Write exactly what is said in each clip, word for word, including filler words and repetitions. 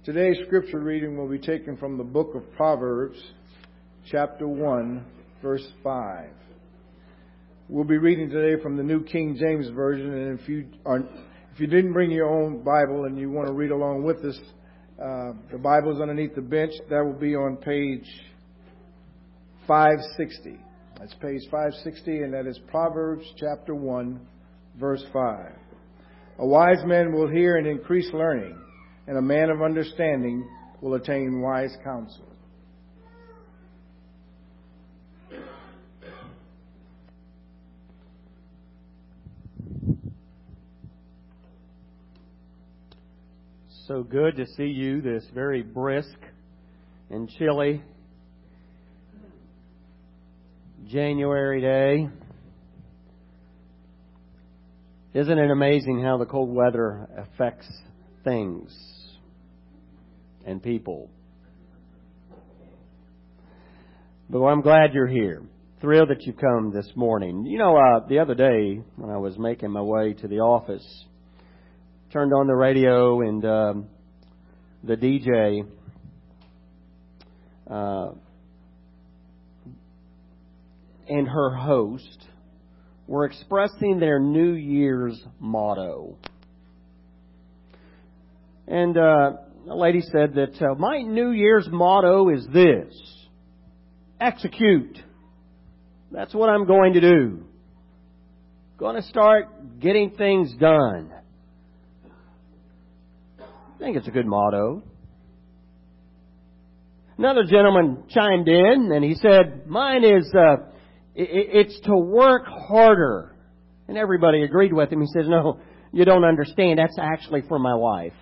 Today's scripture reading will be taken from the book of Proverbs, chapter one, verse five. We'll be reading today from the New King James Version, and if you are, if you didn't bring your own Bible and you want to read along with us, uh, the Bible's underneath the bench. That will be on page five sixty. That's page five sixty, and that is Proverbs chapter one, verse five. A wise man will hear and increase learning, and a man of understanding will attain wise counsel. So good to see you this very brisk and chilly January day. Isn't it amazing how the cold weather affects things and people? But I'm glad you're here. Thrilled that you've come this morning. You know, uh, the other day when I was making my way to the office, turned on the radio and um, the D J uh, and her host were expressing their New Year's motto. And uh, a lady said that uh, my New Year's motto is this: execute. That's what I'm going to do. Going to start getting things done. I think it's a good motto. Another gentleman chimed in and he said, mine is, uh, it's to work harder. And everybody agreed with him. He says, no, you don't understand. That's actually for my wife.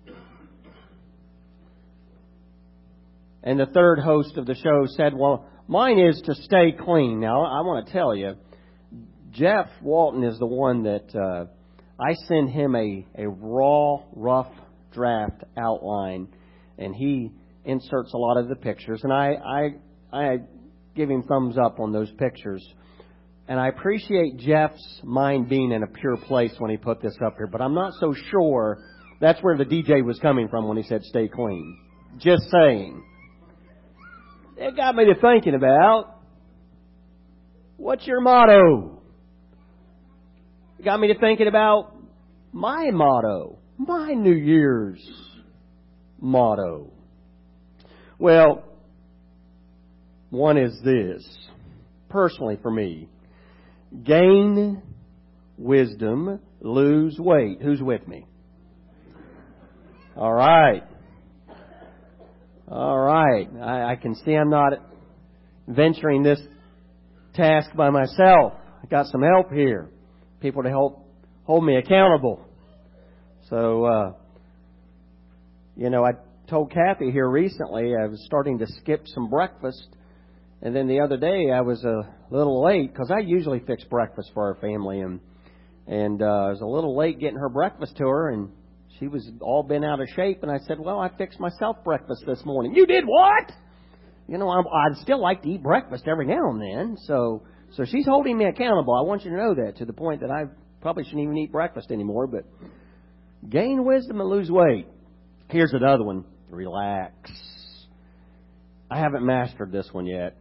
And the third host of the show said, well, mine is to stay clean. Now, I want to tell you, Jeff Walton is the one that uh, I send him a, a raw, rough draft outline, and he inserts a lot of the pictures, and I, I I give him thumbs up on those pictures, and I appreciate Jeff's mind being in a pure place when he put this up here, but I'm not so sure that's where the D J was coming from when he said stay clean. Just saying. It got me to thinking about, what's your motto? It got me to thinking about my motto. My New Year's motto. Well, one is this. Personally for me, gain wisdom, lose weight. Who's with me? All right. All right. I, I can see I'm not venturing this task by myself. I got some help here. People to help hold me accountable. So, uh, you know, I told Kathy here recently I was starting to skip some breakfast. And then the other day I was a little late because I usually fix breakfast for our family. And, and uh, I was a little late getting her breakfast to her. And she was all bent out of shape. And I said, well, I fixed myself breakfast this morning. You did what? You know, I'm, I'd still like to eat breakfast every now and then. So, so she's holding me accountable. I want you to know that, to the point that I probably shouldn't even eat breakfast anymore. But gain wisdom and lose weight. Here's another one. Relax. I haven't mastered this one yet.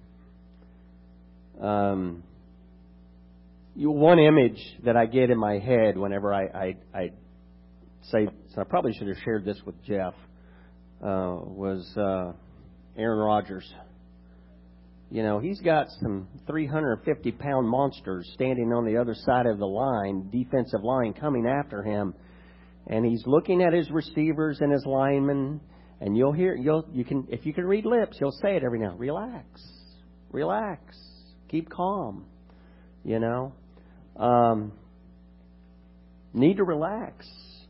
Um, you, one image that I get in my head whenever I, I, I say, so I probably should have shared this with Jeff, uh, was uh, Aaron Rodgers. You know, he's got some three hundred fifty pound monsters standing on the other side of the line, defensive line, coming after him. And he's looking at his receivers and his linemen, and you'll hear, you'll, you can, if you can read lips, you'll say it every now. Relax, relax, keep calm. You know, um, need to relax.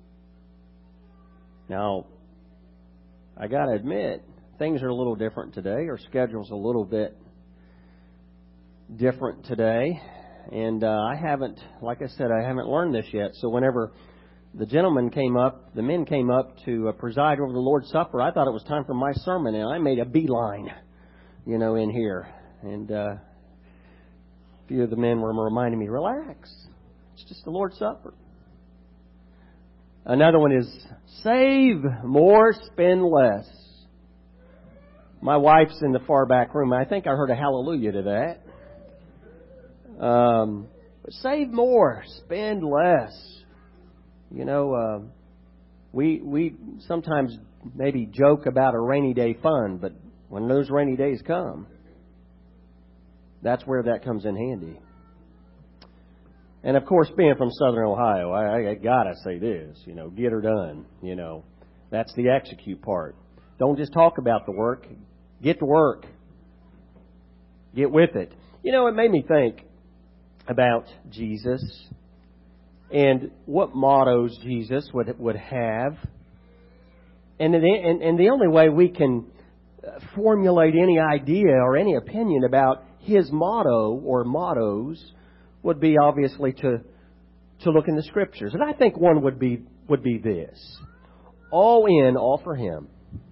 Now, I got to admit, things are a little different today. Our schedule's a little bit different today, and uh, I haven't, like I said, I haven't learned this yet. So whenever the gentlemen came up, the men came up to uh, preside over the Lord's Supper, I thought it was time for my sermon, and I made a beeline, you know, in here. And uh, a few of the men were reminding me, relax, it's just the Lord's Supper. Another one is save more, spend less. My wife's in the far back room. I think I heard a hallelujah to that. Um, save more, spend less. You know, uh, we we sometimes maybe joke about a rainy day fund, but when those rainy days come, that's where that comes in handy. And of course, being from Southern Ohio, I, I gotta say this, you know, get her done. You know, that's the execute part. Don't just talk about the work. Get to work. Get with it. You know, it made me think about Jesus and what mottos Jesus would would have. And the, and, and the only way we can formulate any idea or any opinion about his motto or mottos would be obviously to to look in the Scriptures. And I think one would be would be this. All in, all for Him.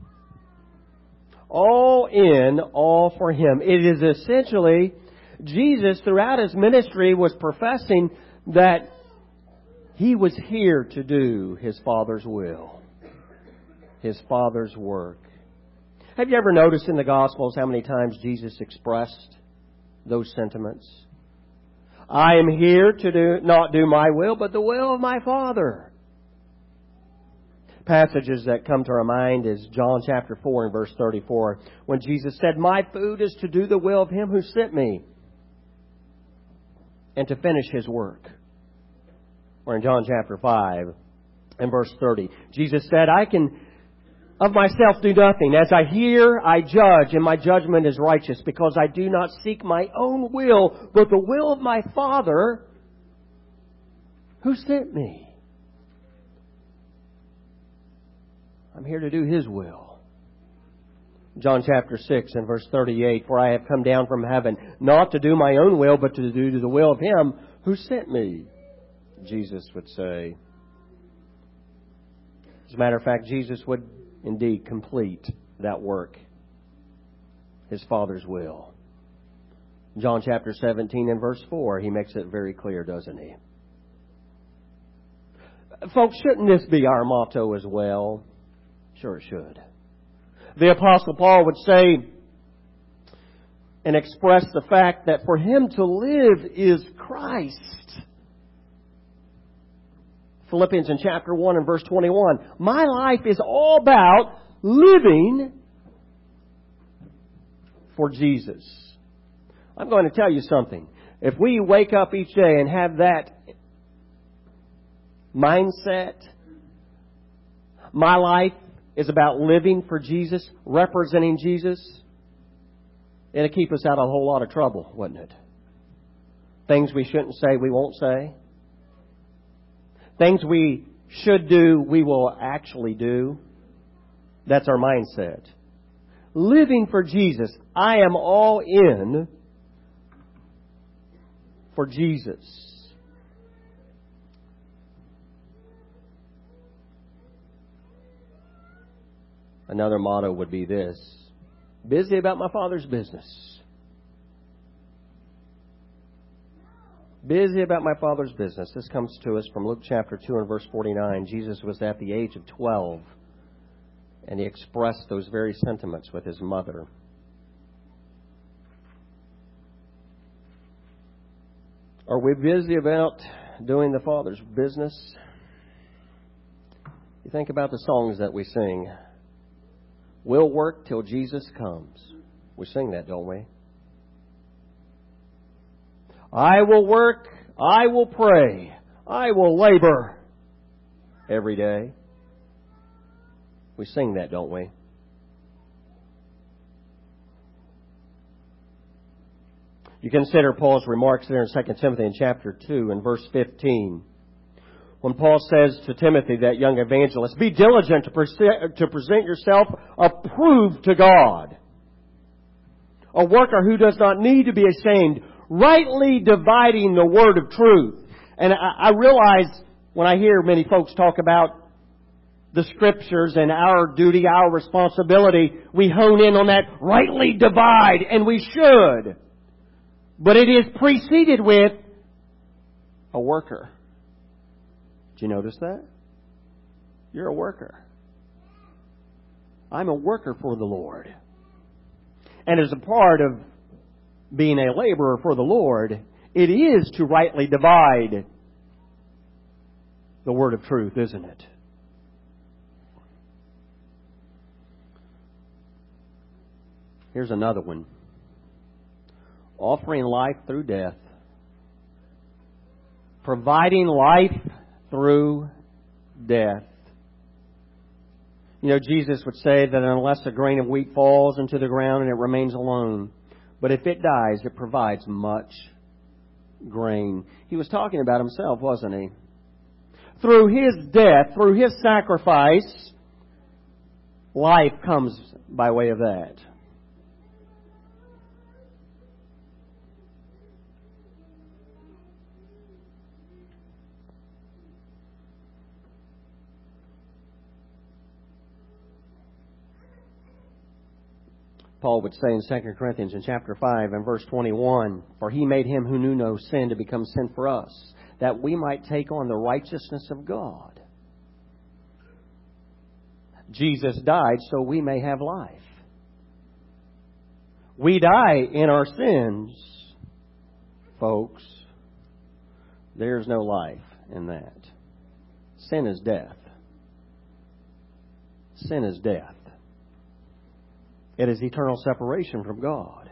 All in, all for Him. It is essentially, Jesus throughout His ministry was professing that He was here to do His Father's will. His Father's work. Have you ever noticed in the Gospels how many times Jesus expressed those sentiments? I am here to do not do my will, but the will of my Father. Passages that come to our mind is John chapter four and verse thirty-four, when Jesus said, my food is to do the will of Him who sent me and to finish His work. Or in John chapter five and verse thirty, Jesus said, I can of myself do nothing. As I hear, I judge, and my judgment is righteous, because I do not seek my own will, but the will of my Father who sent me. I'm here to do His will. John chapter six and verse thirty-eight, for I have come down from heaven, not to do my own will, but to do the will of Him who sent me, Jesus would say. As a matter of fact, Jesus would indeed complete that work, His Father's will. John chapter seventeen and verse four, He makes it very clear, doesn't He? Folks, shouldn't this be our motto as well? Sure it should. The Apostle Paul would say and express the fact that for him to live is Christ. Philippians in chapter one and verse twenty-one. My life is all about living for Jesus. I'm going to tell you something. If we wake up each day and have that mindset, my life is about living for Jesus, representing Jesus, it'll keep us out of a whole lot of trouble, wouldn't it? Things we shouldn't say, we won't say. Things we should do, we will actually do. That's our mindset. Living for Jesus. I am all in for Jesus. Another motto would be this: busy about my Father's business. Busy about my Father's business. This comes to us from Luke chapter two and verse forty-nine. Jesus was at the age of twelve, and He expressed those very sentiments with His mother. Are we busy about doing the Father's business? You think about the songs that we sing. We'll work till Jesus comes. We sing that, don't we? I will work, I will pray, I will labor every day. We sing that, don't we? You consider Paul's remarks there in Second Timothy in chapter two and verse fifteen. When Paul says to Timothy, that young evangelist, be diligent to present, to present yourself approved to God. A worker who does not need to be ashamed, rightly dividing the word of truth. And I, I realize when I hear many folks talk about the Scriptures and our duty, our responsibility, we hone in on that rightly divide, and we should. But it is preceded with a worker. Did you notice that? You're a worker. I'm a worker for the Lord. And as a part of being a laborer for the Lord, it is to rightly divide the word of truth, isn't it? Here's another one. Offering life through death. Providing life through death. You know, Jesus would say that unless a grain of wheat falls into the ground and it remains alone, but if it dies, it provides much grain. He was talking about himself, wasn't he? Through His death, through His sacrifice, life comes by way of that. Paul would say in Second Corinthians in chapter five and verse twenty-one, "For He made Him who knew no sin to become sin for us, that we might take on the righteousness of God." Jesus died so we may have life. We die in our sins, folks. There's no life in that. Sin is death. Sin is death. It is eternal separation from God.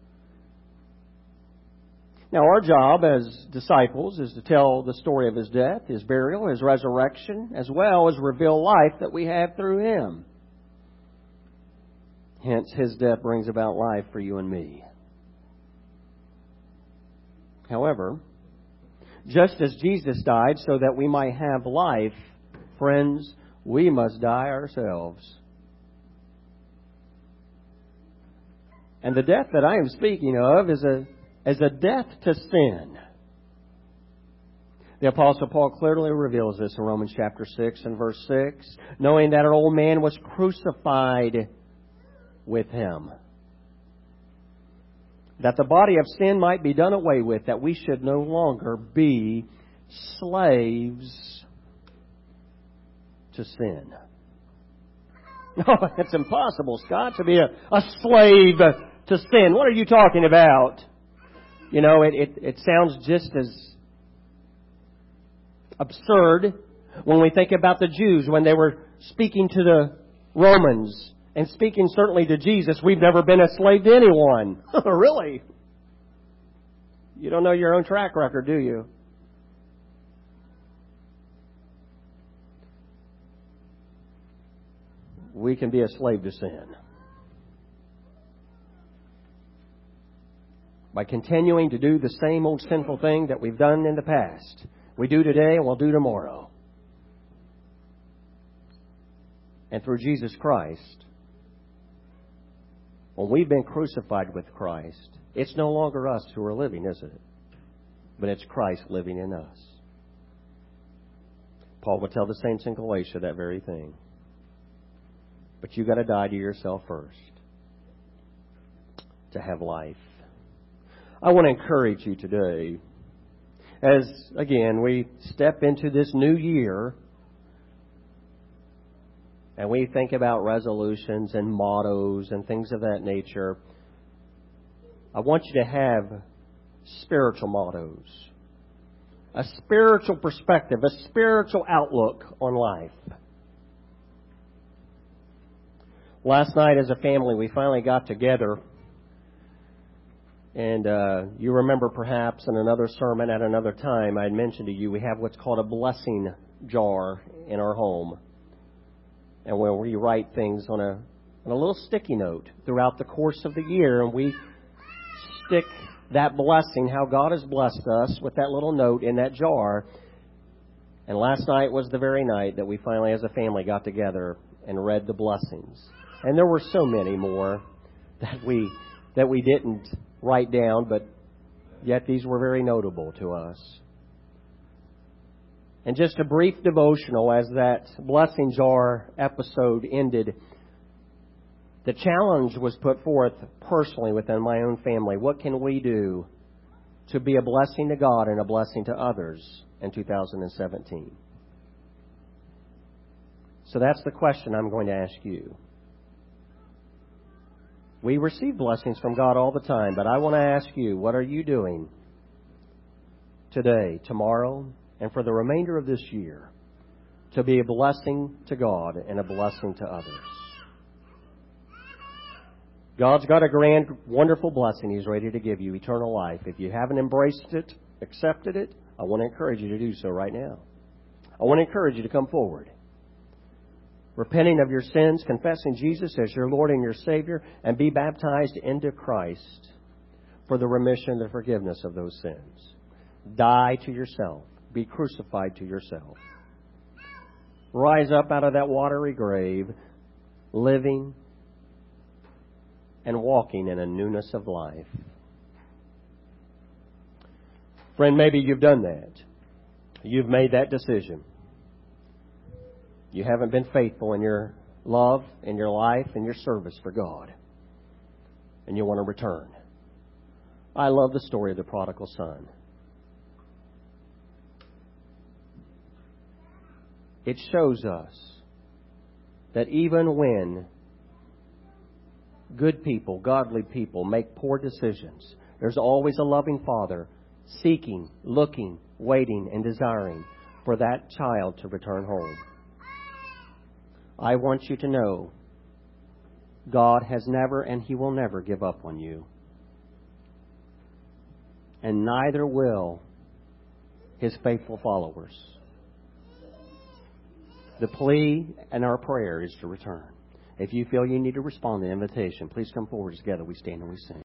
Now, our job as disciples is to tell the story of His death, His burial, His resurrection, as well as reveal life that we have through Him. Hence, His death brings about life for you and me. However, just as Jesus died so that we might have life, friends, we must die ourselves. And the death that I am speaking of is a, is a death to sin. The Apostle Paul clearly reveals this in Romans chapter six and verse six, knowing that our old man was crucified with Him, that the body of sin might be done away with, that we should no longer be slaves to sin. No, it's impossible, Scott, to be a, a slave to sin. What are you talking about? You know, it, it, it sounds just as absurd when we think about the Jews when they were speaking to the Romans and speaking certainly to Jesus. We've never been a slave to anyone. Really? You don't know your own track record, do you? We can be a slave to sin. By continuing to do the same old sinful thing that we've done in the past. We do today and we'll do tomorrow. And through Jesus Christ, when we've been crucified with Christ, it's no longer us who are living, is it? But it's Christ living in us. Paul would tell the saints in Galatia that very thing. But you've got to die to yourself first to have life. I want to encourage you today, as, again, we step into this new year and we think about resolutions and mottos and things of that nature. I want you to have spiritual mottos, a spiritual perspective, a spiritual outlook on life. Last night as a family, we finally got together. And uh, you remember perhaps in another sermon at another time, I had mentioned to you we have what's called a blessing jar in our home. And where we write things on a, on a little sticky note throughout the course of the year. And we stick that blessing, how God has blessed us, with that little note in that jar. And last night was the very night that we finally as a family got together and read the blessings. And there were so many more that we that we didn't write down, but yet these were very notable to us. And just a brief devotional as that blessing jar episode ended. The challenge was put forth personally within my own family. What can we do to be a blessing to God and a blessing to others in two thousand seventeen? So that's the question I'm going to ask you. We receive blessings from God all the time, but I want to ask you, what are you doing today, tomorrow, and for the remainder of this year to be a blessing to God and a blessing to others? God's got a grand, wonderful blessing He's ready to give you, eternal life. If you haven't embraced it, accepted it, I want to encourage you to do so right now. I want to encourage you to come forward, repenting of your sins, confessing Jesus as your Lord and your Savior, and be baptized into Christ for the remission and the forgiveness of those sins. Die to yourself. Be crucified to yourself. Rise up out of that watery grave, living and walking in a newness of life. Friend, maybe you've done that. You've made that decision. You haven't been faithful in your love, in your life, in your service for God. And you want to return. I love the story of the prodigal son. It shows us that even when good people, godly people, make poor decisions, there's always a loving Father seeking, looking, waiting, and desiring for that child to return home. I want you to know God has never and He will never give up on you. And neither will His faithful followers. The plea and our prayer is to return. If you feel you need to respond to the invitation, please come forward. Together we stand and we sing.